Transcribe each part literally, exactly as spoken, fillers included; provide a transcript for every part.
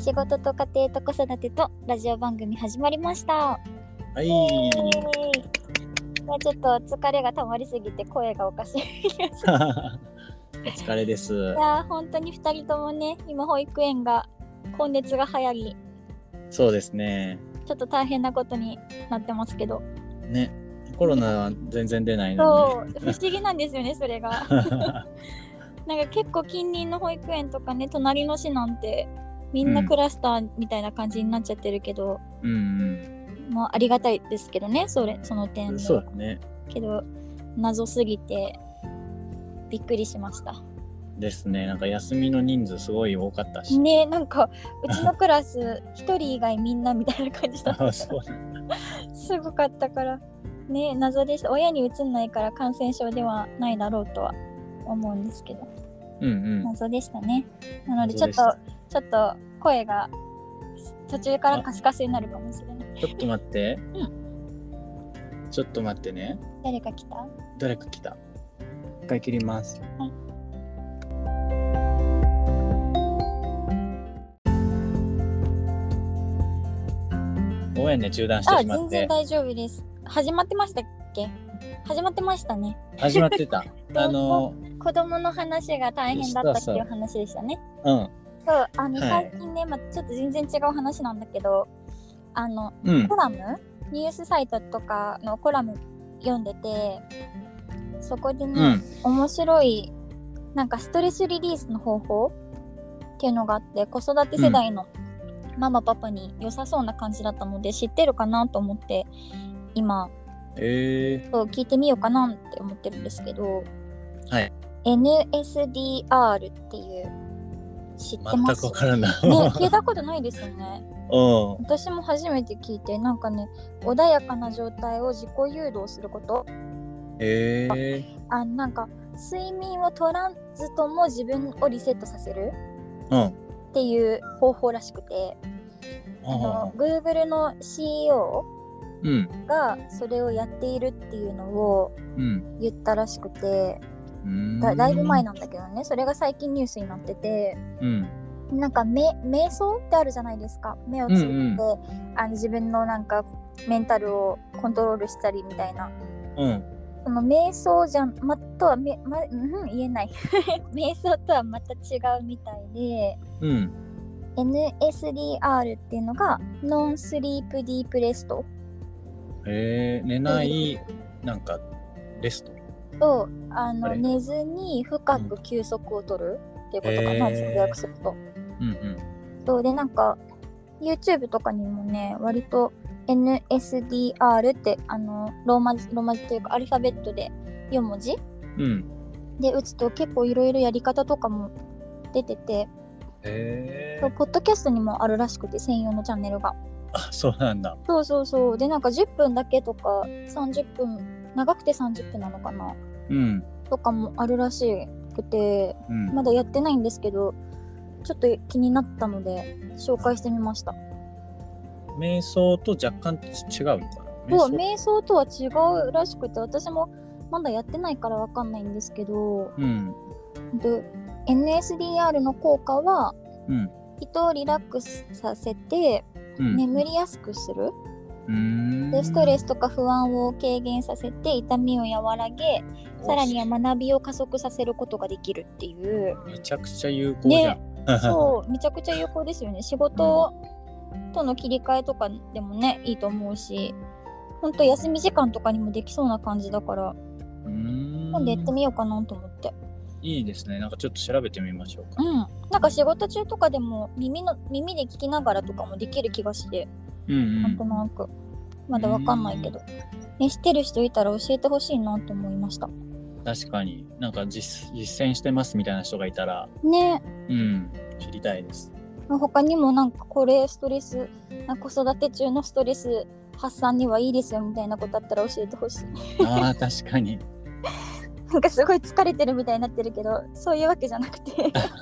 仕事と家庭と子育てとラジオ番組始まりました。 はい。 イエーイ。ちょっと疲れが溜まりすぎて声がおかしいお疲れです。いや本当にふたりともね、今保育園が高熱が流行り、 そうですね。 ちょっと大変なことになってますけどね、コロナは全然出ないのにそう不思議なんですよねそれがなんか結構近隣の保育園とかね、隣の市なんてみんなクラスターみたいな感じになっちゃってるけど、 うんうん、 もうありがたいですけどね、それその点で。 そうだね。 けど謎すぎてびっくりしましたですね。なんか休みの人数すごい多かったしね。なんかうちのクラスひとり以外みんなみたいな感じだったからそうすごかったからね、謎でした。親にうつんないから感染症ではないだろうとは思うんですけど、 うんうん、 謎でしたね。なのでちょっとちょっと声が途中からカスカスになるかもしれない。 ちょっと待って、 うん、 ちょっと待ってね。 誰か来た？ 誰か来た。一回切ります。 はい。 ごめんね、中断してしまって。 あ、全然大丈夫です。始まってましたっけ？始まってましたね。 始まってた。あの子供の話が大変だったっていう話でしたね。 そうそう、うん。 そう、あの、 はい、 最近ね、まあ、ちょっと全然違う話なんだけど、あの、 うん、 コラムニュースサイトとかのコラム読んでて、そこでね、うん、面白いなんかストレスリリースの方法っていうのがあって、子育て世代のママパパに良さそうな感じだったので、知ってるかなと思って今、 えー、 そう聞いてみようかなって思ってるんですけど、 はい、 エヌエスディーアール っていう知ってます？ 全く分からないね、聞いたことないですよね。うん、私も初めて聞いて、なんかね、穏やかな状態を自己誘導すること。 へえー、 あ、なんか睡眠を取らずとも自分をリセットさせる、 うん、 っていう方法らしくて、あの Google の シーイーオーがそれをやっているっていうのを言ったらしくて、うん、だ, だいぶ前なんだけどね、それが最近ニュースになってて、うん、なんかめ瞑想ってあるじゃないですか。目をつぶって、うんうん、あの自分のなんかメンタルをコントロールしたりみたいな、うん、その瞑想じゃん、ま、とはめ、まうん、言えない瞑想とはまた違うみたいで、うん、エヌエスディーアール っていうのがノンスリープディープレスト。 へえ、寝ないなんかレストと、あの寝ずに深く休息を取るっていうことかな、直訳すると。うんうん。そうで、なんか YouTube とかにもね、割と エヌエスディーアール ってあのローマ字ローマ字というかアルファベットでよん文字、うん、で打つと結構いろいろやり方とかも出てて、へー、ポッドキャストにもあるらしくて、専用のチャンネルが。 あ、そうなんだ。 そうそうそう。で、なんかじゅっぷんだけとかさんじゅっぷん、長くてさんじゅっぷんなのかな、うん、とかもあるらしくて、うん、まだやってないんですけど、ちょっと気になったので紹介してみました。 瞑想と若干違うのかな。 そう、瞑想とは違うらしくて、私もまだやってないからわかんないんですけど、うん、で エヌエスディーアール の効果は、うん、人をリラックスさせて、うん、眠りやすくする、うん、でストレスとか不安を軽減させて痛みを和らげ、さらには学びを加速させることができるっていう。 めちゃくちゃ有効じゃん、 ね、そうめちゃくちゃ有効ですよね。仕事との切り替えとかでもね、いいと思うし、ほんと休み時間とかにもできそうな感じだから、うーん、今度やってみようかなと思って。 いいですね。なんかちょっと調べてみましょうか。 うん、なんか仕事中とかでも耳の耳で聞きながらとかもできる気がして、うんうん、なんとなくまだわかんないけど、ね、知ってる人いたら教えてほしいなと思いました。 確かに、なんか 実, 実践してますみたいな人がいたらね、 うん、知りたいです。 他にもなんかこれストレス、子育て中のストレス発散にはいいですよみたいなことあったら教えてほしい。 あー、確かになんかすごい疲れてるみたいになってるけど、そういうわけじゃなくて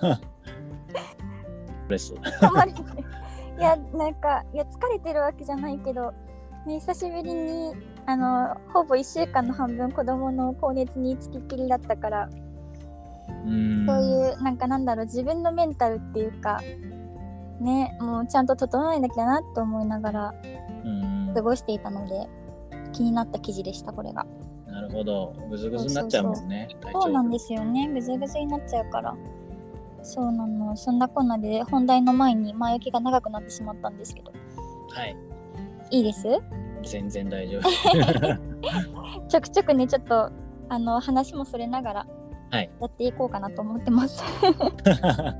ですたまにいや、なんかいや疲れてるわけじゃないけど、ね、久しぶりにあのほぼいっしゅうかんの半分子供の高熱につきっきりだったから、うーん、そういうなんかなんだろう、自分のメンタルっていうかね、もうちゃんと整えなきゃなと思いながら過ごしていたので、気になった記事でしたこれが。 なるほど、ぐずぐずになっちゃうもんね。 そうそうそう、そうなんですよね、ぐずぐずになっちゃうから。そうなの。そんなこんなで本題の前に前置きが長くなってしまったんですけど。 はい。 いいです？ 全然大丈夫。 ちょくちょくね、ちょっとあの話もそれながらやっていこうかなと思ってます。 はい、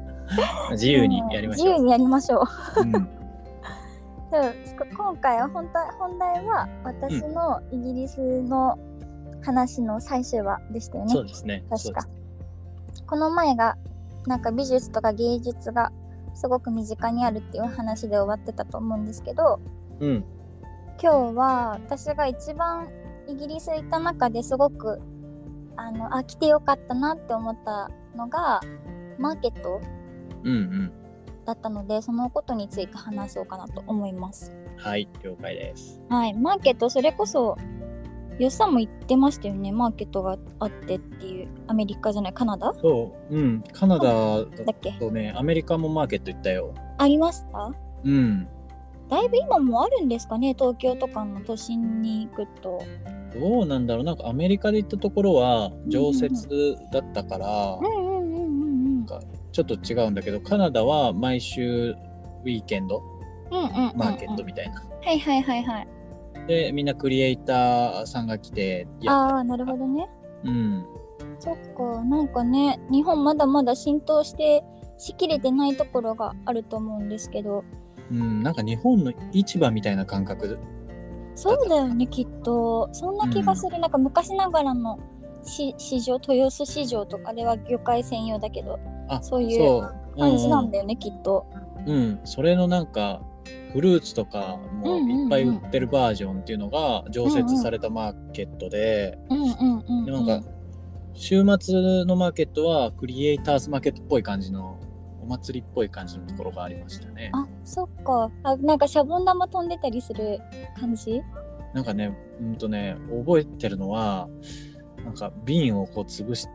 自由にやりましょう。 自由にやりましょう。うん、 そう今回は本題、本題は私のイギリスの話の最終話でしたよね。 そうですね。 確か。この前がなんか美術とか芸術がすごく身近にあるっていう話で終わってたと思うんですけど、うん、今日は私が一番イギリス行った中ですごくあのあ来てよかったなって思ったのがマーケットだったので、うんうん、そのことについて話そうかなと思います。 はい、了解です。 はい、マーケット、それこそよっさんも言ってましたよね、マーケットがあってっていう。アメリカじゃない、カナダ？ そう、うん、カナダだっけ？とね、アメリカもマーケット行ったよ。 ありました？ うん。 だいぶ今もあるんですかね、東京とかの都心に行くと。 どうなんだろう、なんかアメリカで行ったところは常設だったから、なんかちょっと違うんだけど、カナダは毎週ウィーケンド、うんうんうんうん、マーケットみたいな。 はいはいはいはい。 で、みんなクリエイターさんが来てやった。 ああ、なるほどね。 うん。 そっか、なんかね、日本まだまだ浸透してしきれてないところがあると思うんですけど。 うん、なんか日本の市場みたいな感覚。 そうだよね、きっと。そんな気がする。うん、なんか昔ながらの市場、豊洲市場とか、あれは魚介専用だけど、あ、そういう感じなんだよね、うん、きっと。 うん、それのなんかフルーツとかもいっぱい売ってるバージョンっていうのが常設されたマーケットで、でなんか週末のマーケットはクリエイターズマーケットっぽい感じのお祭りっぽい感じのところがありましたね。 あ、そっか。あ、なんかシャボン玉飛んでたりする感じ？ なんかね、うんとね、覚えてるのはなんか瓶をこう潰して、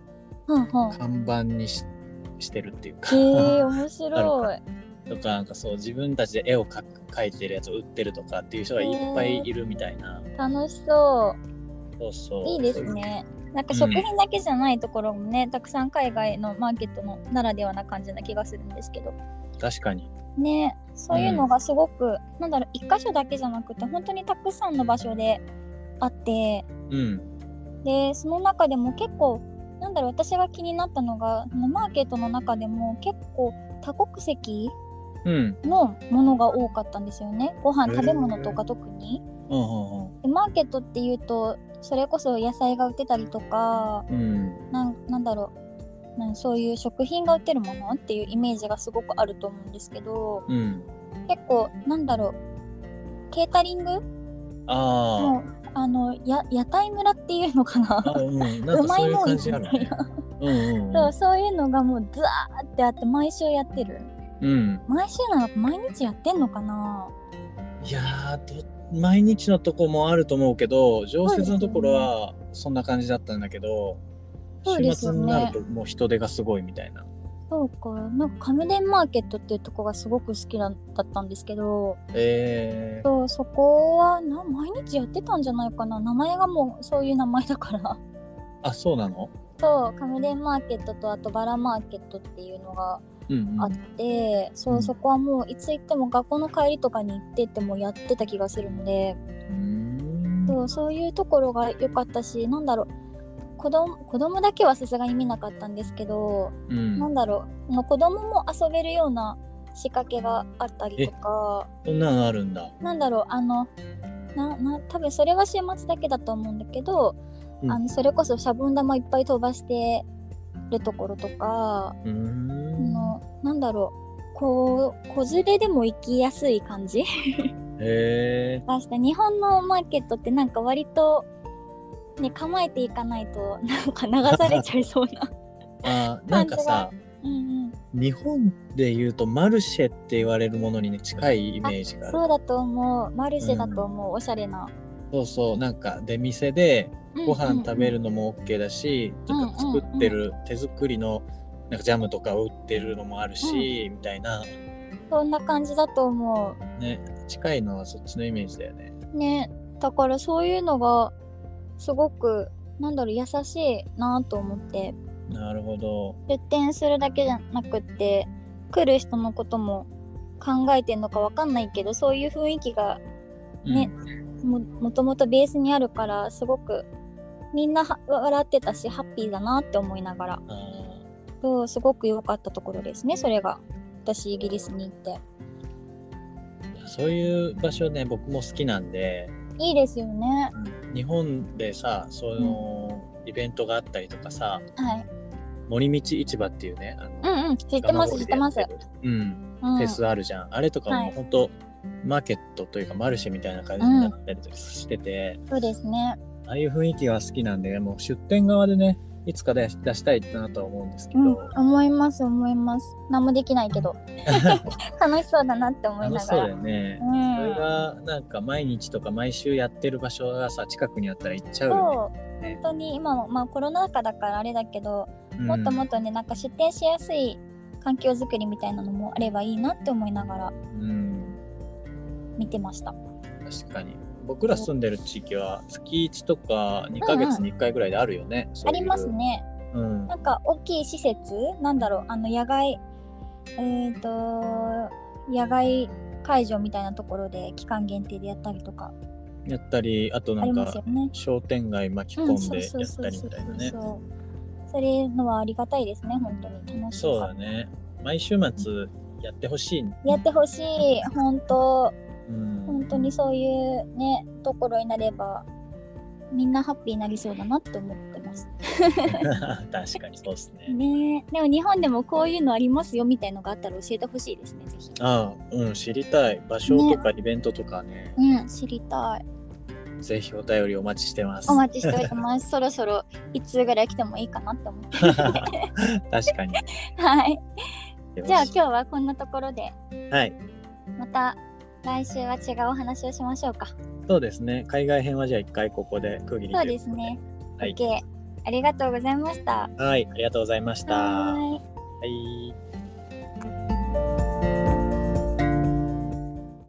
うんうん、看板に し, してるっていうか。 へえー、面白い。 とか、なんかそう自分たちで絵を描く描いてるやつを売ってるとかっていう人がいっぱいいるみたいな。 楽しそう。 そうそう。 いいですね。なんか食品だけじゃないところもね、うん、たくさん海外のマーケットのならではな感じな気がするんですけど。 確かに。 ね、そういうのがすごく、うん、なんだろう、一箇所だけじゃなくて本当にたくさんの場所であって、うん、でその中でも結構なんだろう、私が気になったのがマーケットの中でも結構多国籍のものが多かったんですよね、うん、ご飯食べ物とか特に、うんうんうん、でマーケットっていうとそれこそ野菜が売ってたりとか、うん、な, なんだろうなんそういう食品が売ってるものっていうイメージがすごくあると思うんですけど、うん、結構なんだろうケータリングあもうあのや屋台村っていうのかな、 うん、なんかそういう感じあるね。 うんうんうん、そうそういうのがもうザーってあって毎週やってる、うん、毎週なのか毎日やってんのかな。 いやー毎日のとこもあると思うけど常設のところはそんな感じだったんだけど、そうですよね、週末になるともう人手がすごいみたいな。 そうか、なんかカムデンマーケットっていうとこがすごく好きだったんですけど、えー、そうそこはな毎日やってたんじゃないかな。名前がもうそういう名前だからあ、そうなの？ そう、カムデンマーケットとあとバラマーケットっていうのがあって、うんうん、そう、そこはもういつ行っても学校の帰りとかに行ってってもやってた気がするので、うーん、そう、そういうところが良かったし、なんだろう、子供、子供だけはさすがに見なかったんですけど、うん、なんだろう、の子供も遊べるような仕掛けがあったりとか。 そんなのあるんだ。 なんだろう、あのなな多分それは週末だけだと思うんだけど、うん、あのそれこそシャボン玉いっぱい飛ばしてるところとか、うーんのなんだろう、こう子連れでも行きやすい感じへー。した日本のマーケットってなんか割とね、構えていかないとなんか流されちゃいそうなあなんかさ、うんうん、日本で言うとマルシェって言われるものに、ね、近いイメージがある。 そうだと思う、マルシェだと思う、うん、おしゃれな。 そうそう、なんか出店でご飯食べるのも OK だし、うんうんうん、とか作ってる手作りのなんかジャムとかを売ってるのもあるし、うん、みたいな。 そんな感じだと思う。ね、近いのはそっちのイメージだよね。 ね、だからそういうのがすごくなんだろう優しいなと思って。 なるほど。 出店するだけじゃなくって来る人のことも考えてんのかわかんないけど、そういう雰囲気がね、うん、も, もともとベースにあるからすごくみんな笑ってたしハッピーだなって思いながら、そうすごく良かったところですね。それが私イギリスに行って、 そういう場所ね僕も好きなんで。 いいですよね。 日本でさその、うん、イベントがあったりとかさ、 はい、 森道市場っていうね、あの、 うんうん、知ってます知ってます、 うん、うん、フェスあるじゃん。あれとかも本当、はい、マーケットというかマルシェみたいな感じになったりとかしてて、 うん、そうですね。 ああいう雰囲気が好きなんで、もう出店側でねいつか出したいなとは思うんですけど、うん、 思います思います。何もできないけど楽しそうだなって思いながら。 楽しそうだよね、うん、それがなんか毎日とか毎週やってる場所がさ近くにあったら行っちゃうよね。 本当に今もまあコロナ禍だからあれだけど、うん、もっともっとねなんか出店しやすい環境づくりみたいなのもあればいいなって思いながら見てました、うん、 確かに僕ら住んでる地域は月いちとかにかげつにいっかいぐらいであるよね、 うんうん、ありますね、うん、なんか大きい施設なんだろう、あの野外えーと野外会場みたいなところで期間限定でやったりとかやったり、あとなんか商店街巻き込んでやったりみたいなね。 それのはありがたいですね。本当に楽しい。 そうだね。毎週末やってほしい、ね、 やってほしい。本当、うん、本当にそういうねところになればみんなハッピーになりそうだなって思ってます。 確かにそうですね。 ね、でも日本でもこういうのありますよみたいのがあったら教えてほしいですね。ぜひ。 ああ、うん、知りたい。場所とかイベントとかね。 ね、うん、知りたい。 ぜひお便りお待ちしてます。 お待ちしております。そろそろいつぐらい来てもいいかなって思って。確かに。 はい。じゃあ今日はこんなところで。 はい。 また来週は違うお話をしましょうか。 そうですね。海外編はじゃあ一回ここで区切り。 そうですね。はい。OK。ありがとうございました。 はい、ありがとうございました。 はい。 はい。